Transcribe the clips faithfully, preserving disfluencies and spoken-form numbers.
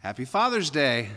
Happy Father's Day.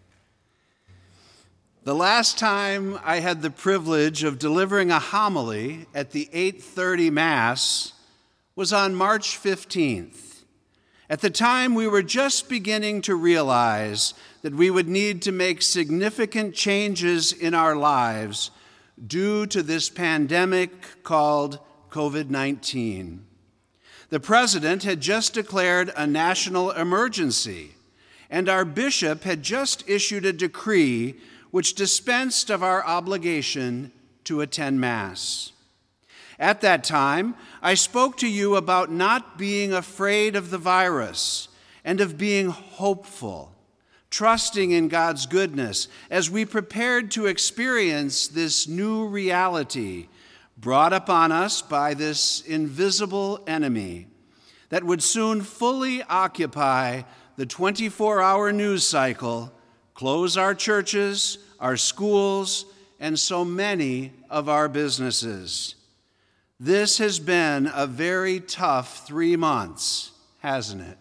The last time I had the privilege of delivering a homily at the eight thirty Mass was on March fifteenth. At the time, we were just beginning to realize that we would need to make significant changes in our lives due to this pandemic called covid nineteen. The president had just declared a national emergency, and our bishop had just issued a decree which dispensed of our obligation to attend Mass. At that time, I spoke to you about not being afraid of the virus and of being hopeful, trusting in God's goodness as we prepared to experience this new reality brought upon us by this invisible enemy that would soon fully occupy the twenty-four hour news cycle, close our churches, our schools, and so many of our businesses. This has been a very tough three months, hasn't it?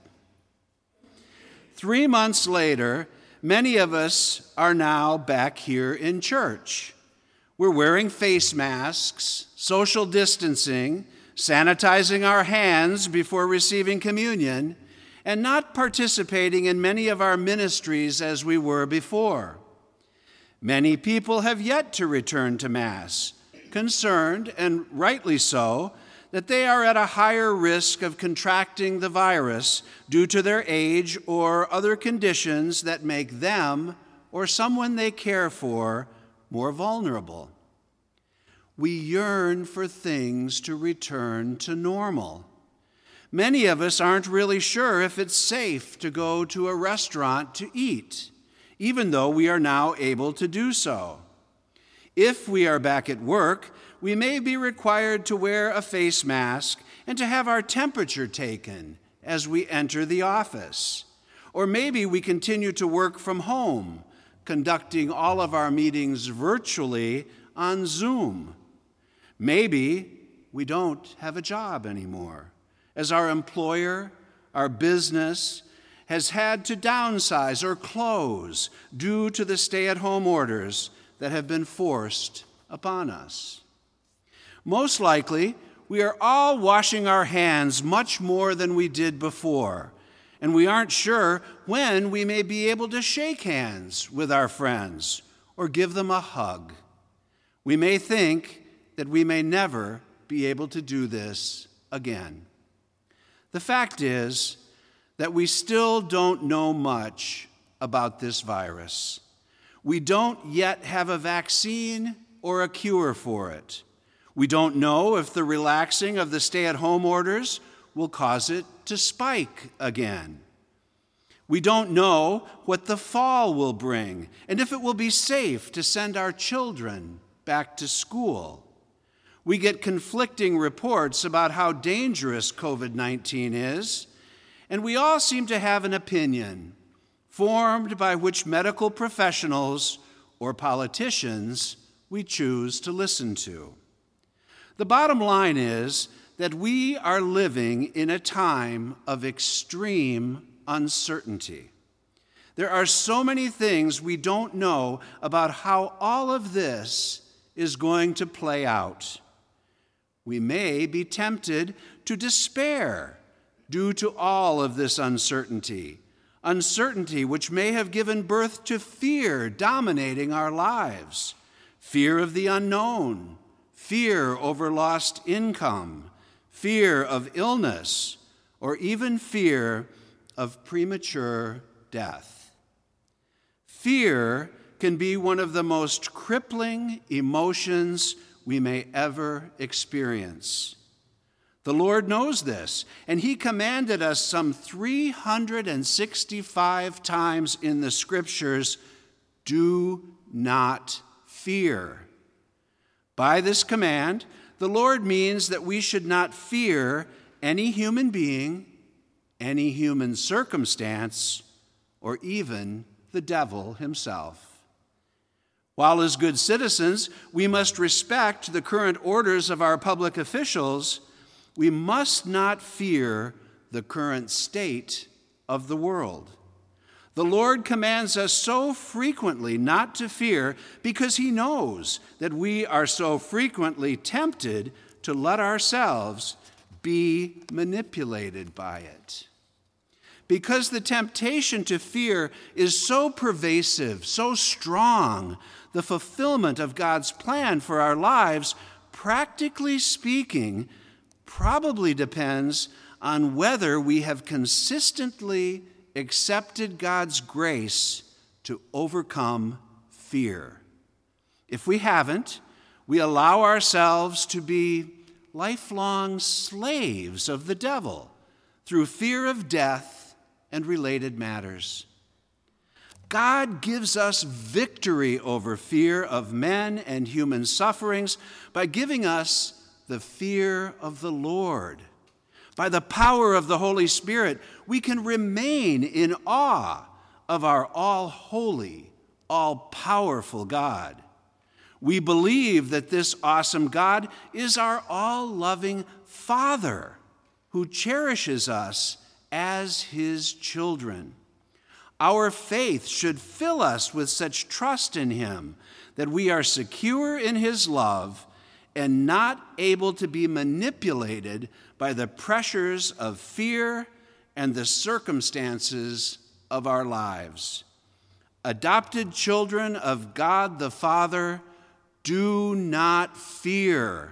Three months later, many of us are now back here in church. We're wearing face masks, social distancing, sanitizing our hands before receiving communion, and not participating in many of our ministries as we were before. Many people have yet to return to Mass, concerned, and rightly so, that they are at a higher risk of contracting the virus due to their age or other conditions that make them or someone they care for more vulnerable. We yearn for things to return to normal. Many of us aren't really sure if it's safe to go to a restaurant to eat, even though we are now able to do so. If we are back at work, we may be required to wear a face mask and to have our temperature taken as we enter the office. Or maybe we continue to work from home, conducting all of our meetings virtually on Zoom. Maybe we don't have a job anymore, as our employer, our business, has had to downsize or close due to the stay-at-home orders that have been forced upon us. Most likely, we are all washing our hands much more than we did before, and we aren't sure when we may be able to shake hands with our friends or give them a hug. We may think that we may never be able to do this again. The fact is that we still don't know much about this virus. We don't yet have a vaccine or a cure for it. We don't know if the relaxing of the stay-at-home orders will cause it to spike again. We don't know what the fall will bring and if it will be safe to send our children back to school. We get conflicting reports about how dangerous covid nineteen is, and we all seem to have an opinion formed by which medical professionals or politicians we choose to listen to. The bottom line is that we are living in a time of extreme uncertainty. There are so many things we don't know about how all of this is going to play out. We may be tempted to despair due to all of this uncertainty, uncertainty which may have given birth to fear dominating our lives, fear of the unknown, fear over lost income, fear of illness, or even fear of premature death. Fear can be one of the most crippling emotions we may ever experience. The Lord knows this, and He commanded us some three hundred sixty-five times in the Scriptures, do not fear. By this command, the Lord means that we should not fear any human being, any human circumstance, or even the devil himself. While as good citizens, we must respect the current orders of our public officials, we must not fear the current state of the world. The Lord commands us so frequently not to fear because he knows that we are so frequently tempted to let ourselves be manipulated by it. Because the temptation to fear is so pervasive, so strong, the fulfillment of God's plan for our lives, practically speaking, probably depends on whether we have consistently accepted God's grace to overcome fear. If we haven't, we allow ourselves to be lifelong slaves of the devil through fear of death and related matters. God gives us victory over fear of men and human sufferings by giving us the fear of the Lord. By the power of the Holy Spirit, we can remain in awe of our all-holy, all-powerful God. We believe that this awesome God is our all-loving Father who cherishes us as his children. Our faith should fill us with such trust in him that we are secure in his love and not able to be manipulated by the pressures of fear and the circumstances of our lives. Adopted children of God the Father, do not fear.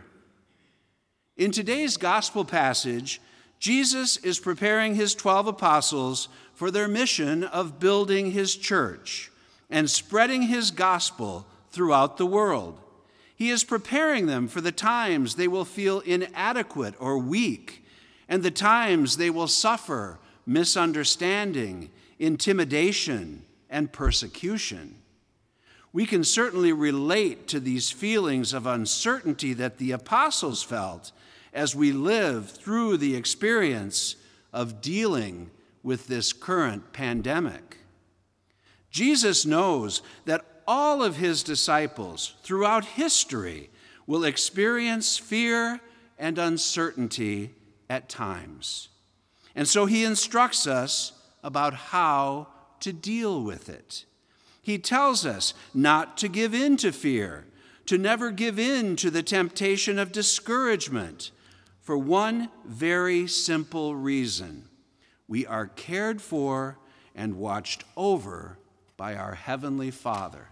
In today's gospel passage, Jesus is preparing his twelve apostles for their mission of building his church and spreading his gospel throughout the world. He is preparing them for the times they will feel inadequate or weak, and the times they will suffer misunderstanding, intimidation, and persecution. We can certainly relate to these feelings of uncertainty that the apostles felt as we live through the experience of dealing with this current pandemic. Jesus knows that all of his disciples throughout history will experience fear and uncertainty at times. And so he instructs us about how to deal with it. He tells us not to give in to fear, to never give in to the temptation of discouragement, for one very simple reason: we are cared for and watched over by our Heavenly Father.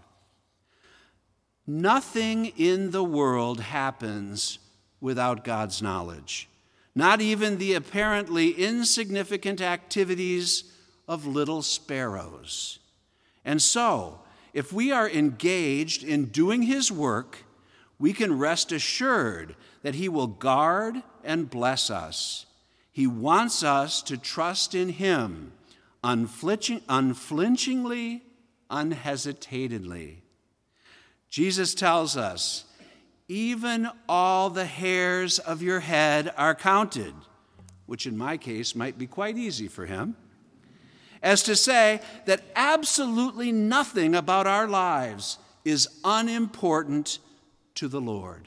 Nothing in the world happens without God's knowledge, not even the apparently insignificant activities of little sparrows. And so, if we are engaged in doing his work, we can rest assured that he will guard and bless us. He wants us to trust in him unflinching, unflinchingly, unhesitantly. Jesus tells us, even all the hairs of your head are counted, which in my case might be quite easy for him, as to say that absolutely nothing about our lives is unimportant to the Lord.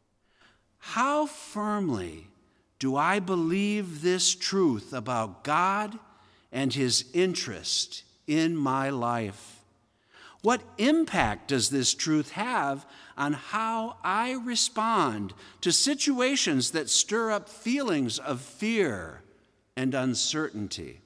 How firmly do I believe this truth about God and his interest in my life? What impact does this truth have on how I respond to situations that stir up feelings of fear and uncertainty?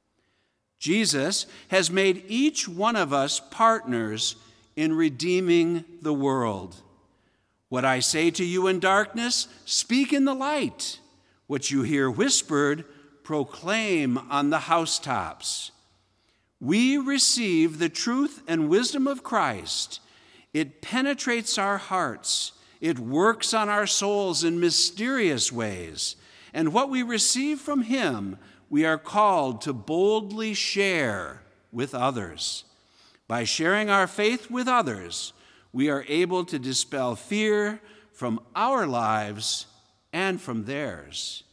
Jesus has made each one of us partners in redeeming the world. What I say to you in darkness, speak in the light. What you hear whispered, proclaim on the housetops. We receive the truth and wisdom of Christ. It penetrates our hearts. It works on our souls in mysterious ways. And what we receive from him, we are called to boldly share with others. By sharing our faith with others, we are able to dispel fear from our lives and from theirs.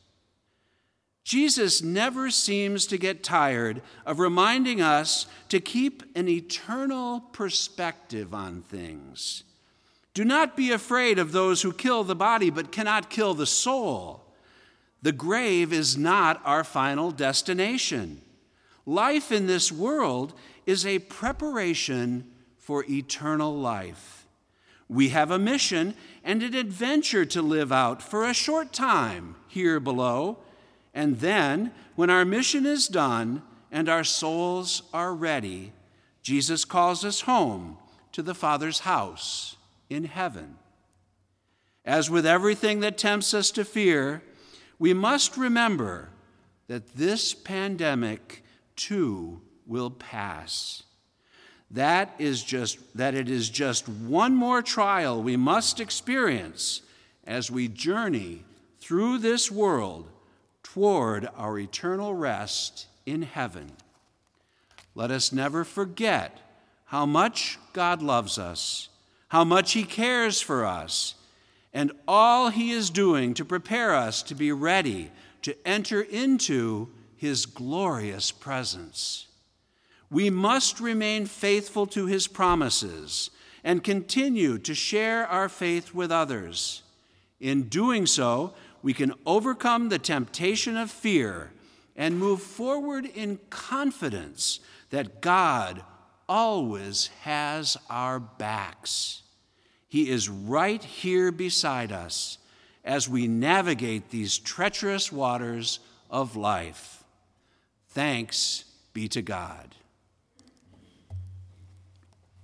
Jesus never seems to get tired of reminding us to keep an eternal perspective on things. Do not be afraid of those who kill the body but cannot kill the soul. The grave is not our final destination. Life in this world is a preparation for eternal life. We have a mission and an adventure to live out for a short time here below, and then, when our mission is done and our souls are ready, Jesus calls us home to the Father's house in heaven. As with everything that tempts us to fear, we must remember that this pandemic too will pass. That is just that it is just one more trial we must experience as we journey through this world toward our eternal rest in heaven. Let us never forget how much God loves us, how much He cares for us, and all He is doing to prepare us to be ready to enter into His glorious presence. We must remain faithful to His promises and continue to share our faith with others. In doing so, we can overcome the temptation of fear and move forward in confidence that God always has our backs. He is right here beside us as we navigate these treacherous waters of life. Thanks be to God.